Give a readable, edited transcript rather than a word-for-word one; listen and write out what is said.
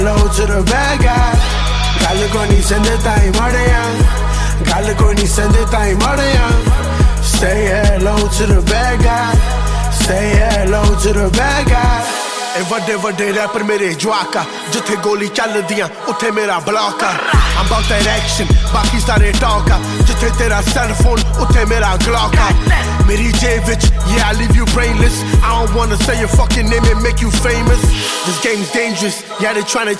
Hello to the bad guy. Gall koi nahi sende tai madaya. Gall koi nahi sende tai madaya. Say hello to the bad guy. Say hello to the bad guy. ए वड्डे वड्डे wrapper मेरे जवाका जिथे गोली चलदियां उथे मेरा block आ I'm about that action बाकी सारे टॉक आ जिथे तेरा सेलफोन उथे मेरा ग्लॉक आ मेरी जेब विच yeah I leave you brainless I don't wanna say your fucking name and make you famous This game's dangerous yeah they tryna